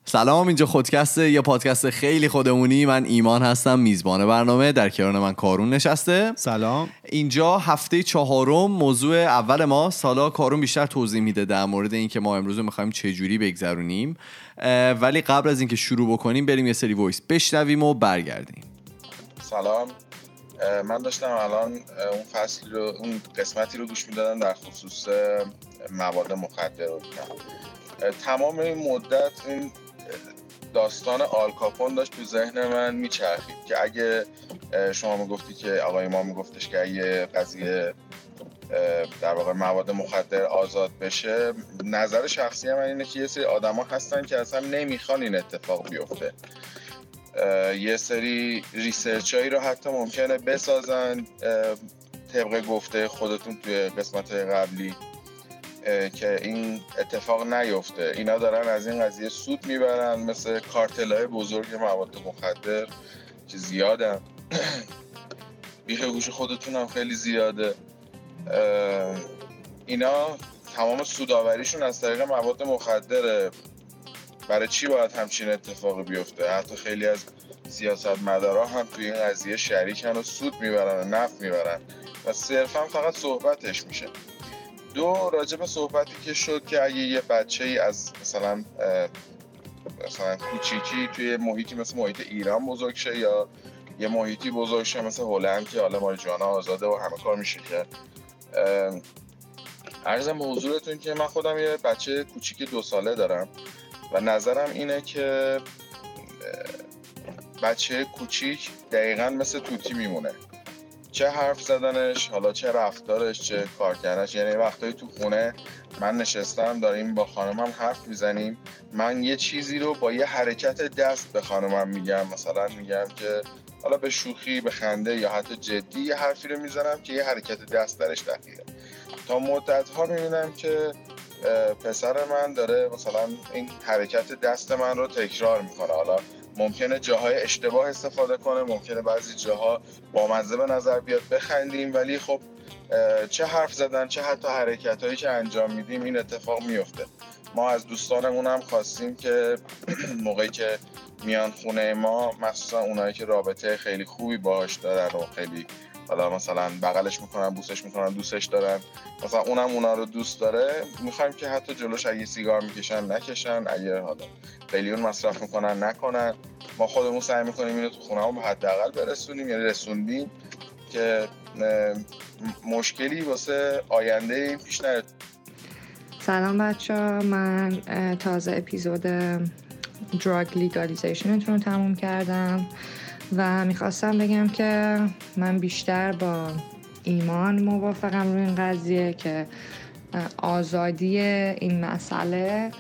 سلام، اینجا خودکسته، یه پادکست خیلی خودمونی. من ایمان هستم، میزبان برنامه. در کنار من کارون نشسته. سلام. اینجا هفته 4، موضوع اول ما. سالا کارون بیشتر توضیح میده در مورد اینکه ما امروز میخوایم چه جوری بگذرونیم، ولی قبل از اینکه شروع بکنیم بریم یه سری وایس بشنویم و برگردیم. سلام، من داشتم الان اون قسمتی رو گوش میدادم در خصوص مواد مخدر رو تمام این مدت این داستان آل کاپون داشت تو ذهن من میچرخید که اگه شما میگفتی که آقای ما میگفتش که اگه قضیه در واقع مواد مخدر آزاد بشه، نظر شخصی من اینه که یه سری آدما هستن که اصلا نمیخوان این اتفاق بیفته. یه سری ریسرچ هایی رو حتی ممکنه بسازن طبق گفته خودتون توی قسمت قبلی که این اتفاق نیفته. اینا دارن از این قضیه سود میبرن، مثل کارتل‌های بزرگ مواد مخدر که زیادن. بیخ گوش خودتون هم خیلی زیاده. اینا تمام سودآوریشون از طریق مواد مخدره. برای چی باید همچین اتفاقی بیفته؟ حتی خیلی از سیاستمدارا هم توی این قضیه شریکن و سود میبرن و نفع میبرن و صرفا فقط صحبتش میشه. دو، راجع به صحبتی که شد که اگه یه بچه‌ای از مثلا کوچیکی توی محیطی مثل محیط ایران بزرگ شه یا یه محیطی بزرگ شه مثل هلند که حالا ماریجوانا آزاده و همه کار میشه کرد. عرضم به حضورتون که من خودم یه بچه کوچیک 2 ساله دارم و نظرم اینه که بچه کوچیک دقیقاً مثل توتی میمونه، چه حرف زدنش، حالا چه رفتارش، چه کار کردنش. یعنی وقتایی تو خونه من نشستم داریم با خانمم حرف میزنیم، من یه چیزی رو با یه حرکت دست به خانمم میگم، مثلا میگم که حالا به شوخی، به خنده یا حتی جدی یه حرفی رو میزنم که یه حرکت دست درش دخیله. تا مدت‌ها میبینم که پسر من داره مثلا این حرکت دست من رو تکرار میکنه. حالا ممکنه جاهای اشتباه استفاده کنه، ممکنه بعضی جاها بامزه به نظر بیاد بخندیم، ولی خب چه حرف زدن چه حتی حرکتایی که انجام میدیم این اتفاق میفته. ما از دوستانمون هم خواستیم که موقعی که میان خونه ما، مخصوصا اونایی که رابطه خیلی خوبی باهاش دارن و خیلی حالا مثلا بغلش میکنن، بوسش میکنن، دوستش دارن، مثلا اونم اونا رو دوست داره، میخوایم که حتی جلوش اگه سیگار میکشن نکشن، اگه حالا قلیون مصرف میکنن نکنن. ما خودمون سعی میکنیم اینو تو خونه‌مون به حداقل برسونیم، یعنی رسوندیم که مشکلی واسه آینده این پیش نیاد. سلام بچه‌ها، من تازه اپیزود دراگ لیگالیزیشنتون رو تموم کردم و میخواستم بگم که من بیشتر با ایمان موافقم روی این قضیه که آزادی این مسئله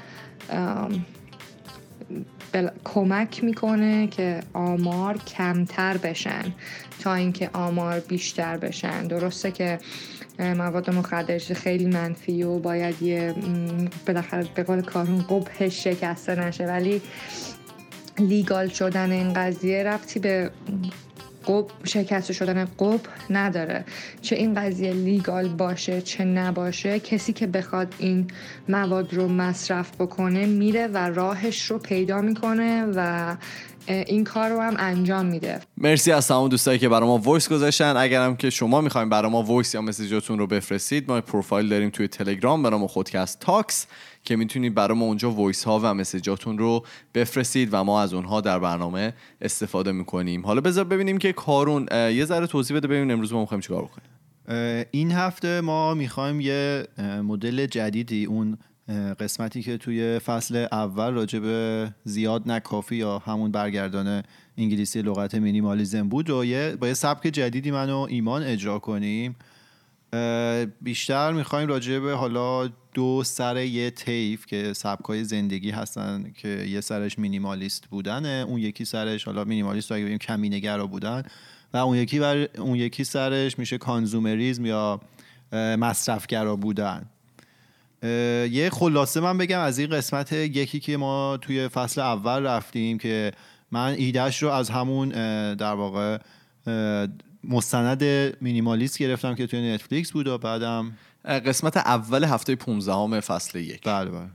کمک میکنه که آمار کمتر بشن تا اینکه آمار بیشتر بشن. درسته که مواد مخدر خیلی منفی و باید یه بالاخره به قول کارون قبحش شکسته نشه، ولی لیگال شدن این قضیه ربطی به شکست شدن قبح نداره. چه این قضیه لیگال باشه چه نباشه، کسی که بخواد این مواد رو مصرف بکنه میره و راهش رو پیدا میکنه و این کار رو هم انجام میده. مرسی از تمام دوستایی که برای ما وایس گذاشتن. اگرم که شما میخواین برای ما وایس یا مسیجاتون رو بفرستید، ما پروفایل داریم توی تلگرام به نام خودکست تاکس که میتونید برای ما اونجا وایس ها و مسیجاتون رو بفرستید و ما از اونها در برنامه استفاده میکنیم. حالا بذار ببینیم که کارون یه ذره توضیح بده ببینیم امروز ما میخوایم چیکار بکنیم. این هفته ما میخوایم یه مدل جدیدی، اون قسمتی که توی فصل اول راجع به زیاد نه کافی یا همون برگردان انگلیسی لغت مینیمالیسم بود، و با یه سبک جدیدی من و ایمان اجرا کنیم. بیشتر میخوایم راجع به حالا 2 سر یه طیف که سبکای زندگی هستن که یه سرش مینیمالیست بودنه، اون یکی سرش حالا مینیمالیست رو اگه بگیم کمینه‌گرا بودن، و اون یکی سرش میشه کانزومریسم یا مصرفگرا بودن. یه خلاصه من بگم از این قسمت یکی که ما توی فصل اول رفتیم که من ایدهش رو از همون در واقع مستند مینیمالیست گرفتم که توی نتفلیکس بود و بعدم قسمت اول هفته 15 فصل 1. بله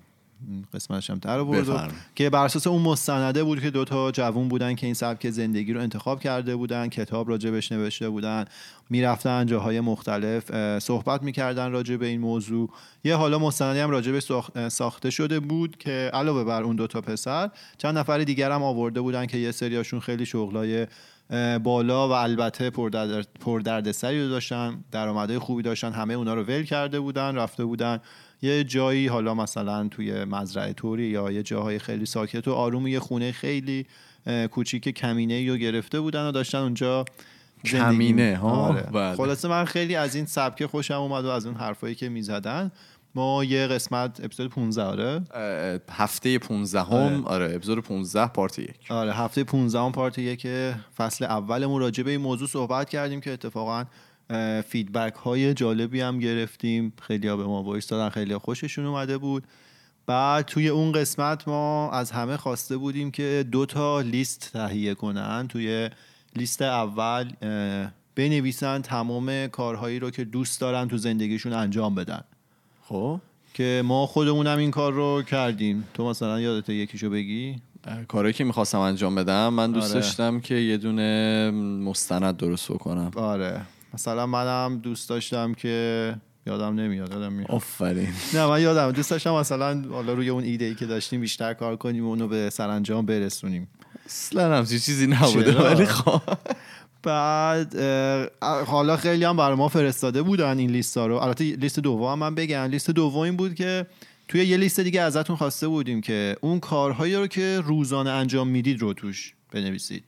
قسمتش هم در آورد که بر اساس اون مستنده بود که 2 تا جوون بودن که این سبک زندگی رو انتخاب کرده بودن، کتاب راجبش نوشته بودن، میرفتن جاهای مختلف صحبت میکردن راجب این موضوع. یه حالا مستندی هم راجبش ساخته شده بود که علاوه بر اون 2 تا پسر چند نفر دیگر هم آورده بودن که یه سریاشون خیلی شغلای بالا و البته پردردسری رو داشتن، درآمدهای خوبی داشتن، همه اونا رو ول کرده بودن، رفته بودن یه جایی، حالا مثلا توی مزرعه توری یا یه جاهای خیلی ساکت و آروم، یه خونه خیلی کوچیک کمینه‌ای رو گرفته بودن و داشتن اونجا کمینه ها. آره. خلاصه من خیلی از این سبک خوشم اومد و از اون حرفایی که میزدن. ما یه قسمت اپیزود 15 هفته 15 آره اپیزود 15 پارت 1 آره هفته 15 پارت 1 فصل اولمون راجع به این موضوع صحبت کردیم که اتفاقا فیدبک های جالبی هم گرفتیم، خیلی‌ها به ما وایس دادن، خیلی‌ها خوششون اومده بود. بعد توی اون قسمت ما از همه خواسته بودیم که 2 تا لیست تهیه کنن. توی لیست اول بنویسن تمام کارهایی رو که دوست دارن تو زندگیشون انجام بدن. خب که ما خودمونم این کار رو کردیم. تو مثلا یادته یکیشو بگی؟ کاری که میخواستم انجام بدم، من دوست داشتم که یه دونه مستند درست بکنم. آره مثلا منم دوست داشتم که یادم نمیاد. آفرین. نه من یادم دوست داشتم مثلا حالا روی اون ایده‌ای که داشتیم بیشتر کار کنیم و اونو به سرانجام برسونیم. اصلا همچین چیزی نبوده ولی خب بعد حالا خیلی هم برای ما فرستاده بودن این لیستا رو. البته لیست دوم من بگم، لیست دوم این بود که توی یه لیست دیگه ازتون خواسته بودیم که اون کارهایی رو که روزانه انجام میدید رو توش بنویسید،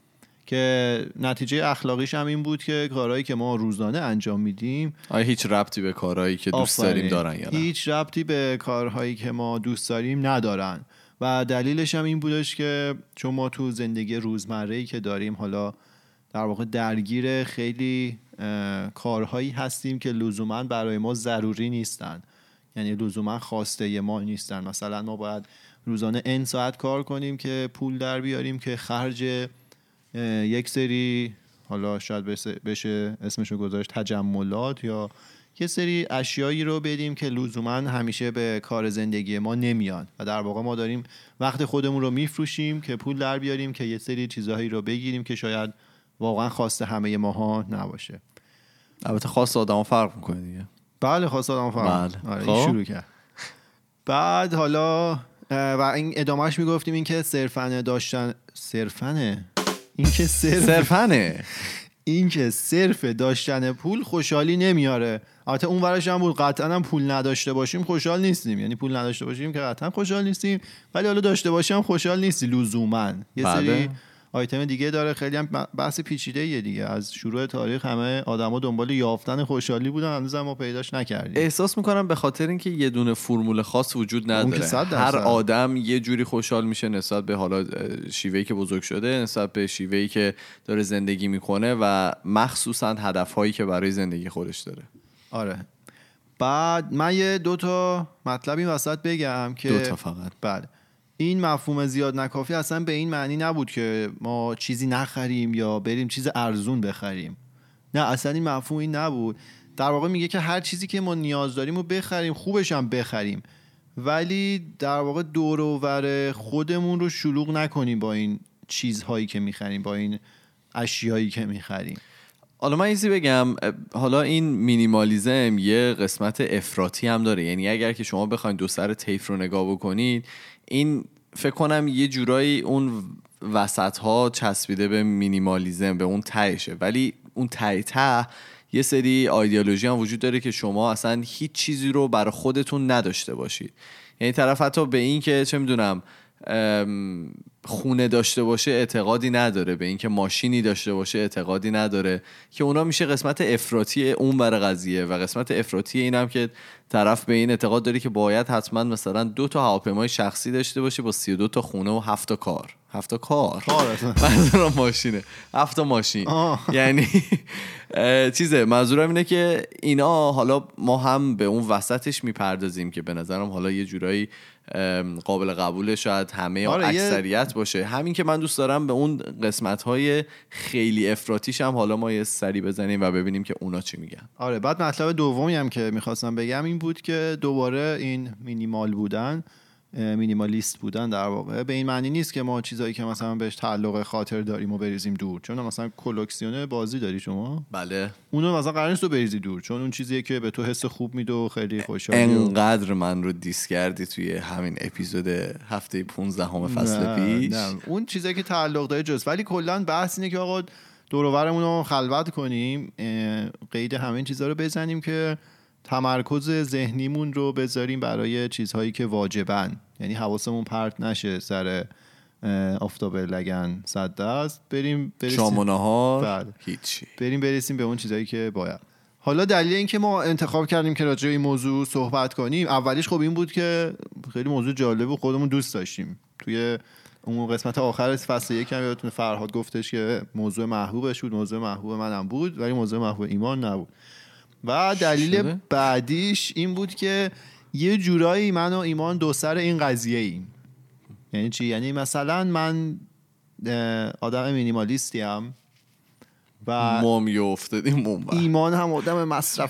که نتیجه اخلاقیش هم این بود که کارهایی که ما روزانه انجام میدیم آیا هیچ ربطی به کارهایی که دوست داریم دارن یا نه؟ هیچ ربطی به کارهایی که ما دوست داریم ندارن. و دلیلش هم این بودش که چون ما تو زندگی روزمره‌ای که داریم حالا در واقع درگیر خیلی کارهایی هستیم که لزوما برای ما ضروری نیستن، یعنی لزوما خواسته ما نیستن. مثلا ما باید روزانه n ساعت کار کنیم که پول در بیاریم که خرج یک سری حالا شاید بشه اسمشو گذاشت تجملات یا یه سری اشیایی رو بدیم که لزوما همیشه به کار زندگی ما نمیان و در واقع ما داریم وقت خودمون رو میفروشیم که پول در بیاریم که یه سری چیزهایی رو بگیریم که شاید واقعا خواسته همه ماها نباشه. البته خواست آدم‌ها فرق می‌کنه دیگه. بله خواست آدم‌ها فرق. بله. آره این شروع کرد. بعد حالا و این ادامهش میگفتیم این که این که صرف داشتن پول خوشحالی نمیاره. البته اون ورش هم بود قطعا هم پول نداشته باشیم خوشحال نیستیم، یعنی پول نداشته باشیم که قطعا خوشحال نیستیم، ولی حالا داشته باشیم خوشحال نیستی لزوما. یه سری آیتم دیگه داره، خیلی هم بحث پیچیده‌ایه دیگه. از شروع تاریخ همه آدما دنبال یافتن خوشحالی بودن، هنوز ما پیداش نکردیم. احساس میکنم به خاطر اینکه یه دونه فرمول خاص وجود نداره. هر آدم یه جوری خوشحال میشه نسبت به حالا شیوهی که بزرگ شده، نسبت به شیوهی که داره زندگی میکنه و مخصوصا هدفهایی که برای زندگی خودش داره. آره. بعد من یه 2 تا مطلبی وسط بگم که 2 تا فقط. بله. این مفهوم زیاد نکافی اصلا به این معنی نبود که ما چیزی نخریم یا بریم چیز ارزون بخریم. نه اصلا این مفهوم این نبود. در واقع میگه که هر چیزی که ما نیاز داریم رو بخریم، خوبش هم بخریم، ولی در واقع دور و بر خودمون رو شلوغ نکنیم با این چیزهایی که میخریم، با این اشیایی که میخریم. حالا من ایزی بگم، حالا این مینیمالیزم یه قسمت افراطی هم داره. یعنی اگر که شما بخواید دو سر طیف رو نگاه بکنید، این فکر کنم یه جورایی اون وسط ها چسبیده به مینیمالیزم، به اون تهشه، ولی اون ته یه سری ایدئولوژی هم وجود داره که شما اصلا هیچ چیزی رو برای خودتون نداشته باشید. یعنی طرف حتی به این که چه میدونم خونه داشته باشه اعتقادی نداره، به این که ماشینی داشته باشه اعتقادی نداره، که اونا میشه قسمت افراطی اون بر قضیه. و قسمت افراطی این هم که طرف به این اعتقاد داره که باید حتما مثلا 2 تا هواپیمای شخصی داشته باشه با 32 تا خونه و 7 تا کار. 7 تا کار منظورم ماشینه، 7 تا ماشین. یعنی چیزه، منظورم اینه که اینا حالا ما هم به اون وسطش میپردازیم که به نظرم حالا یه جورایی قابل قبوله، شاید همه یا اکثریت باشه. همین که من دوست دارم به اون قسمت‌های خیلی افراطیش هم حالا ما یه سری بزنیم و ببینیم که اونا چی میگن. آره. بعد مطلب دومی هم که میخواستم بگم این بود که دوباره این مینیمال بودن مینیمالیست بودن در واقع به این معنی نیست که ما چیزایی که مثلا بهش تعلق خاطر داریم و بریزیم دور. چون مثلا کلکسیون بازی داری شما، بله، اونو مثلا قرار نیست تو بریزی دور، چون اون چیزیه که به تو حس خوب میده و خیلی خوشحالی. انقدر من رو دیس کردی توی همین اپیزود هفته 15 فصل پیش. نه اون چیزی که تعلق داره جز، ولی کلا بحث اینه که آقا دور و برمون رو خلوت کنیم، قید همین چیزا رو بزنیم که تمرکز ذهنیمون رو بذاریم برای چیزهایی که واجبن، یعنی حواسمون پرت نشه سر آفتاب لگن 100 بریم شام و نهار. بله. هیچی، بریم برسیم به اون چیزایی که باید. حالا دلیل این که ما انتخاب کردیم که راجع به این موضوع صحبت کنیم، اولیش خب این بود که خیلی موضوع جالب و خودمون دوست داشتیم. توی اون قسمت آخر فصل 1 هم یادتونه فرهاد گفتش که موضوع محبوبش بود، موضوع محبوب منم بود، ولی موضوع محبوب ایمان نبود. و دلیل بعدیش این بود که یه جورایی من و ایمان دو سر این قضیه ایم. یعنی چی؟ یعنی مثلا من آدم مینیمالیستی ام و ایمان هم آدم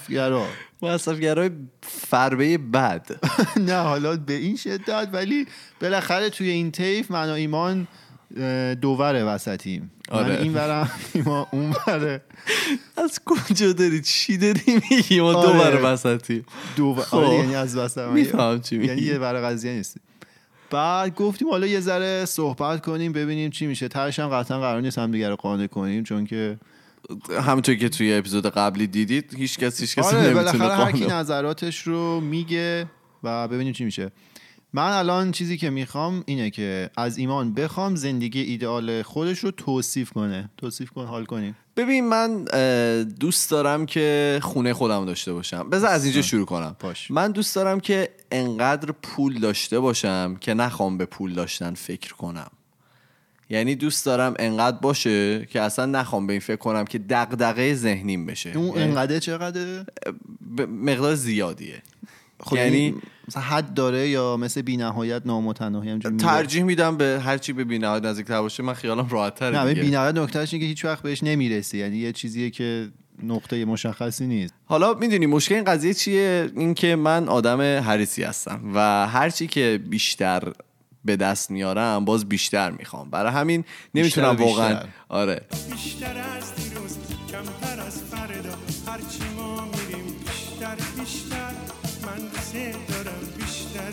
مصرفگرای فربه بد. نه حالا به این شدت، ولی بالاخره توی این طیف من و ایمان دووره وسطیم. آره. من این برم ایمان اون بره. از کجا داری چی داری میگی ما دووره وسطیم؟ آره یعنی از وسط میفهم چی میگی، یعنی یه بره قضیه نیست. بعد گفتیم حالا یه ذره صحبت کنیم ببینیم چی میشه. تهش هم قطعا قرار نیست هم دیگه رو قانع کنیم، چون که همونطور که توی اپیزود قبلی دیدید هیچ کس آره نمیتونه قانع. هر کی نظراتش رو میگه و ببینیم چی میشه. من الان چیزی که میخوام اینه که از ایمان بخوام زندگی ایدئال خودش رو توصیف کن حال کنیم. ببین من دوست دارم که خونه خودم داشته باشم. بذار از اینجا شروع کنم. من دوست دارم که انقدر پول داشته باشم که نخوام به پول داشتن فکر کنم. یعنی دوست دارم انقدر باشه که اصلا نخوام به این فکر کنم که دغدغه ذهنیم بشه. اون انقدر چقدره؟ مقدار زیادیه. یعنی مثلا حد داره یا مثل بی‌نهایت نامتناهی همینجوری؟ ترجیح میدم به هر چی به بی‌نهایت نزدیک‌تر باشه، من خیالم راحت‌تره. نه بی‌نهایت نکتهش اینه که هیچ وقت بهش نمیرسی، یعنی یه چیزیه که نقطه مشخصی نیست. حالا میدونی مشکل این قضیه چیه؟ این که من آدم حریصی هستم و هر چی که بیشتر به دست میارم باز بیشتر میخوام، برای همین نمیتونم واقعا آره بیشتر از دیروز کمتر از فردا، هرچی ما میریم بیشتر من دوست دارم بیشتر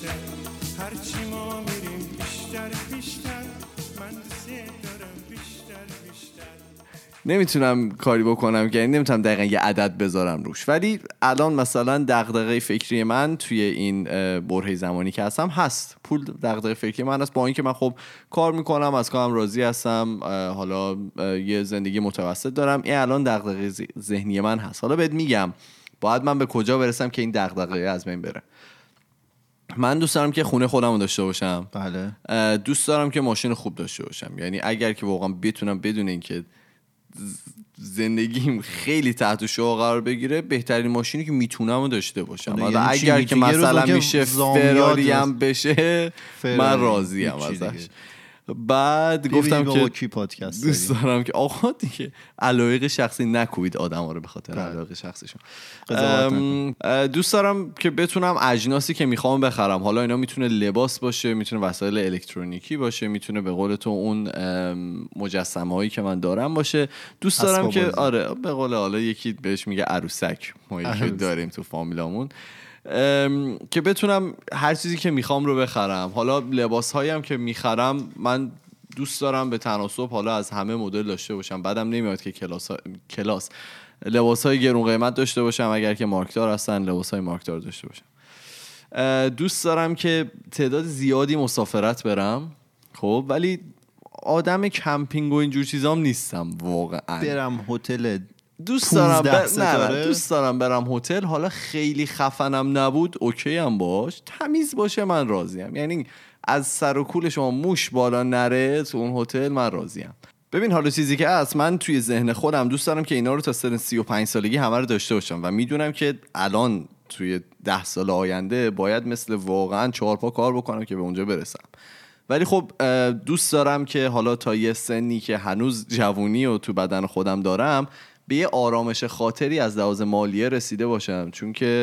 هرچی ما میریم بیشتر من دوست دارم بیشتر. نمیتونم کاری بکنم که نمیتونم دقیقا یه عدد بذارم روش، ولی الان مثلا دغدغه فکری من توی این برهه زمانی که هستم هست پول. دغدغه فکری من هست، با اینکه من خب کار میکنم، از کارم راضی هستم، حالا یه زندگی متوسط دارم، این الان دغدغه ذهنی من هست. حالا بهت میگم باید من به کجا برسم که این دغدغه از بین بره. من دوست دارم که خونه خودم داشته باشم. بله. دوست دارم که ماشین خوب داشته باشم. یعنی اگر که واقعا بتونم بدون اینکه زندگیم خیلی تحت شعاع قرار بگیره، بهترین ماشینی که میتونم داشته باشم. حالا یعنی اگر که مثلا میشه فراری هم بشه من راضیم ازش. بعد گفتم که دوست دارم که آقا دیگه علایق شخصی نکوبید آدما رو به خاطر علایق شخصیشون. دوست دارم که بتونم اجناسی که میخوام بخرم، حالا اینا میتونه لباس باشه، میتونه وسایل الکترونیکی باشه، میتونه به قول تو اون مجسمه هایی که من دارم باشه. دوست دارم که آره به قول حالا یکی بهش میگه عروسک، ما یکی داریم تو فامیلامون، که بتونم هر چیزی که میخوام رو بخرم. حالا لباس هایی هم که میخرم من دوست دارم به تناسب حالا از همه مدل داشته باشم. بعدم نمیاد که کلاس لباس های گرون قیمت داشته باشم، اگر که مارکدار هستن لباس های مارکدار داشته باشم. دوست دارم که تعداد زیادی مسافرت برم، خب ولی آدم کمپینگ و اینجور چیزام نیستم واقعا. برم هتل دوست دارم برم هتل، حالا خیلی خفنم نبود اوکی هم باش، تمیز باشه من راضیم. یعنی از سر و کول شما موش بالا نره تو اون هتل من راضیم. ببین حالا چیزی که هست، من توی ذهن خودم دوست دارم که اینا رو تا سن 35 سالگی همه رو داشته باشم و میدونم که الان توی 10 سال آینده باید مثل واقعا 4 پا کار بکنم که به اونجا برسم. ولی خب دوست دارم که حالا تا یه سنی که هنوز جوونی و تو بدن خودم دارم به یه آرامش خاطری از لحاظ مالیه رسیده باشم، چون که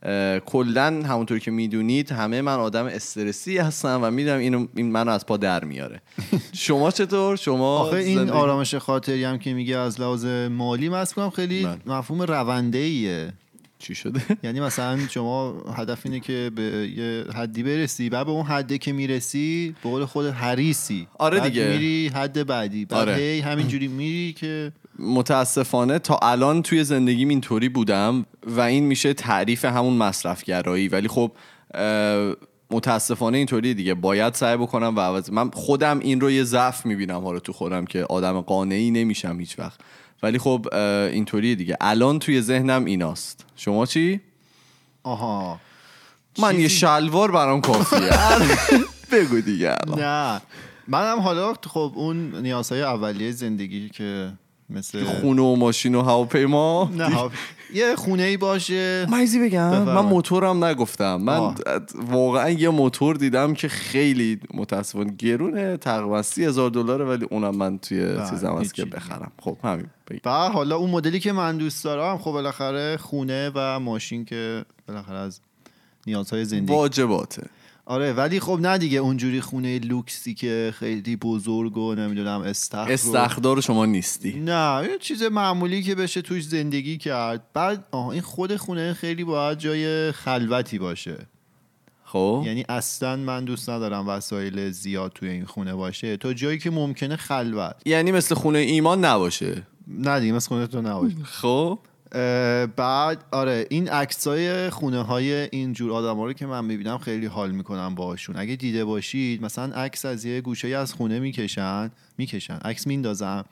کلا همونطور که میدونید همه من آدم استرسی هستم و میدونم این منو از پا در میاره. شما چطور؟ شما آخه این آرامش خاطری هم که میگه از لحاظ مالی مسئول خیلی مفهوم رونده‌ایه. چی شده؟ یعنی مثلا شما هدف اینه که به یه حدی برسی، بعد به اون حدی که میرسی به قول خود حریصی، آره دیگه، میری حد بعدی، بعد آره. همینجوری میری که متاسفانه تا الان توی زندگیم اینطوری بودم و این میشه تعریف همون مصرفگرایی. ولی خب متاسفانه اینطوری دیگه، باید سعی بکنم و عوض. من خودم این رو یه ضعف میبینم حالا تو خودم که آدم قانعی نمیشم هیچ وقت، ولی خب اینطوری دیگه. الان توی ذهنم ایناست. شما چی؟ آها من یه شلوار برام کافیه. بگو دیگه. نه منم حالا خب اون نیازهای اولیه زندگی که مثل خونه و ماشین و هواپیما، نه یه خونه‌ای باشه. مایزی بگم من موتورم نگفتم. من واقعا یه موتور دیدم که خیلی متاسفانه گرونه، تقریبا $30,000، ولی اونم من توی چیزم هست که بخرم. خب همین. و حالا اون مدلی که من دوست دارم خب بالاخره خونه و ماشین که بالاخره از نیازهای زندگی واجباته. آره ولی خب نه دیگه اونجوری خونه لوکسی که خیلی بزرگ و نمیدونم استخدار شما نیستی. نه یه چیز معمولی که بشه توش زندگی کرد. بعد این خود خونه خیلی باید جای خلوتی باشه. خب یعنی اصلا من دوست ندارم وسایل زیاد توی این خونه باشه، تا جایی که ممکنه خلوت. یعنی مثل خونه ایمان نباشه. نه دیگه مثل خونه تو نباشه. خب بعد آره این عکسای خونه های اینجور آدما رو که من میبینم خیلی حال میکنم باهاشون. اگه دیده باشید مثلا عکس از یه گوشه از خونه میکشن عکس میندازن،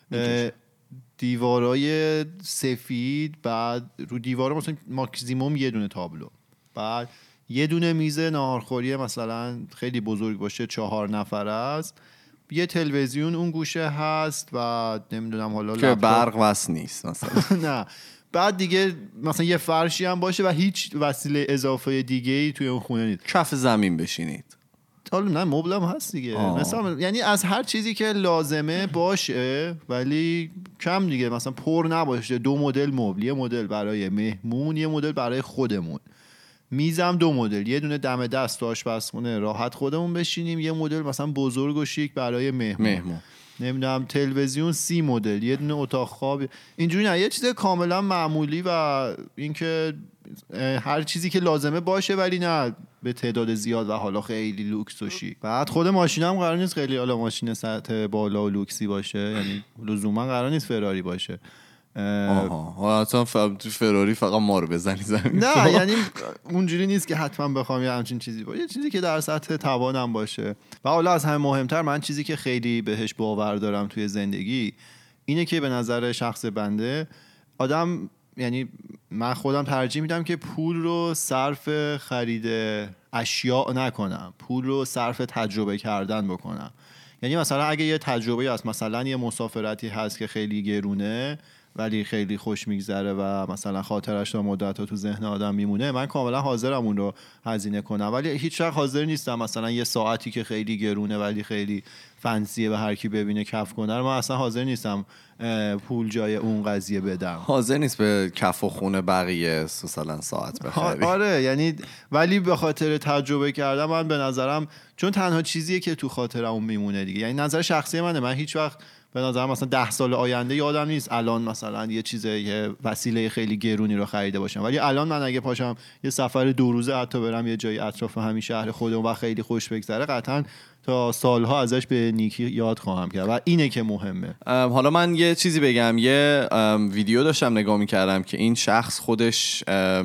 دیوارای سفید، بعد رو دیوار مثلا ماکسیموم یه دونه تابلو، بعد یه دونه میز ناهارخوری مثلا خیلی بزرگ باشه 4 نفره است، یه تلویزیون اون گوشه هست و نمیدونم حالا که برق وصل نیست مثلا. نه بعد دیگه مثلا یه فرشی هم باشه و هیچ وسیله اضافه دیگه‌ای توی اون خونه نیست. کف زمین بشینید. حالا نه مبل هم هست دیگه مثلا، یعنی از هر چیزی که لازمه باشه ولی کم دیگه، مثلا پر نباشه. 2 مدل مبل، یه مدل برای مهمون، یه مدل برای خودمون. میزم 2 مدل، یه دونه دم دست تو آشپزخونه راحت خودمون بشینیم، یه مدل مثلا بزرگ و شیک برای مهمون. نمیدونم تلویزیون 30 مدل، یه دونه اتاق خواب. اینجوری نه، یه چیز کاملا معمولی و اینکه هر چیزی که لازمه باشه ولی نه به تعداد زیاد و حالا خیلی لوکس و شیک. بعد خود ماشینم قرار نیست خیلی حالا ماشین سطح بالا و لوکسی باشه، یعنی لزوما قرار نیست فراری باشه. آها اصلا فراری فقط ما رو بزنی زمین. نه یعنی اونجوری نیست که حتما بخوام یه همچین چیزی باشه، یه چیزی که در سطح توانم باشه. و حالا از همه مهمتر، من چیزی که خیلی بهش باور دارم توی زندگی اینه که به نظر شخص بنده آدم، یعنی من خودم ترجیح میدم که پول رو صرف خرید اشیاء نکنم، پول رو صرف تجربه کردن بکنم. یعنی مثلا اگه یه تجربه هست، مثلا یه مسافرتی هست که خیلی گرونه ولی خیلی خوش میگذره و مثلا خاطرش تا مدت‌ها تو ذهن آدم میمونه، من کاملا حاضرم اون رو هزینه کنم. ولی هیچ وقت حاضر نیستم مثلا یه ساعتی که خیلی گرونه ولی خیلی فنسیه و هر کی ببینه کف کنه، من اصلا حاضر نیستم پول جای اون قضیه بدم. حاضر نیست به کف و خونه بقیه مثلا ساعت بخری. آره یعنی ولی به خاطر تجربه کردم من به نظرم، چون تنها چیزیه که تو خاطرم میمونه دیگه. یعنی نظر شخصی منه، من هیچ وقت به نظرم مثلا 10 سال آینده یادم نیست الان مثلا یه وسیله خیلی گرونی رو خریده باشم، ولی الان من اگه پاشم یه سفر 2 روزه حتی برم یه جای اطراف همین شهر خودم و خیلی خوش بگذره، قطعا تا سالها ازش به نیکی یاد خواهم کرد و اینه که مهمه. حالا من یه چیزی بگم، یه ویدیو داشتم نگاه می‌کردم که این شخص خودش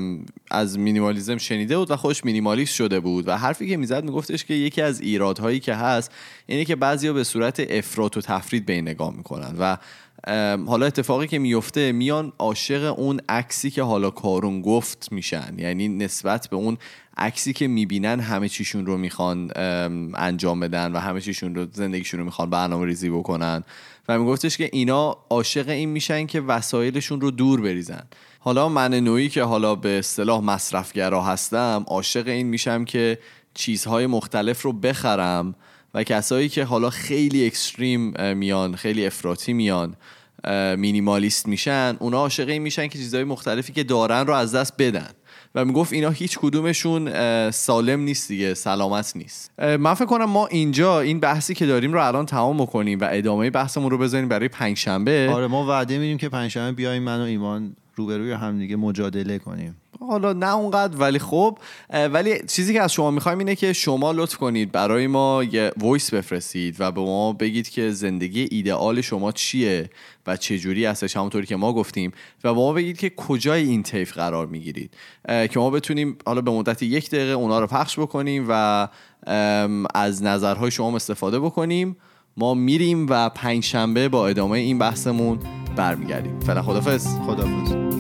از مینیمالیسم شنیده بود و خودش مینیمالیست شده بود و حرفی که میزد میگفتش که یکی از ایرادهایی که هست اینه که بعضیا به صورت افراط و تفرید به این نگاه میکنن و حالا اتفاقی که میفته میان عاشق اون عکسی که حالا کارون گفت میشن، یعنی نسبت به اون عکسی که میبینن همه چیشون رو میخوان انجام بدن و همه چیشون رو زندگیشون رو میخوان برنامه ریزی بکنن و میگفتش که اینا عاشق این میشن که وسایلشون رو دور بریزن. حالا من نوعی که حالا به اصطلاح مصرفگرا هستم عاشق این میشم که چیزهای مختلف رو بخرم و کسایی که حالا خیلی اکستریم میان، خیلی افراطی میان، مینیمالیست میشن، اونا عاشق این میشن که چیزهای مختلفی که دارن رو از دست بدن و میگفت اینا هیچ کدومشون سالم نیست دیگه، سلامت نیست. من فکر کنم ما اینجا این بحثی که داریم رو الان تمام بکنیم و ادامه بحثمون رو بذاریم برای پنجشنبه. آره ما وعده میدیم که پنجشنبه بیایم من و ایمان روبروی هم دیگه مجادله کنیم. حالا نه اونقدر، ولی خب ولی چیزی که از شما میخوایم اینه که شما لطف کنید برای ما یه وایس بفرستید و به ما بگید که زندگی ایدئال شما چیه و چه جوری هستش، همونطوری که ما گفتیم، و با ما بگید که کجای این طیف قرار میگیرید که ما بتونیم حالا به مدت 1 دقیقه اونا رو پخش بکنیم و از نظرهای شما استفاده بکنیم. ما میریم و پنجشنبه با ادامه این بحثمون برمیگردیم. فعلا خدافظ.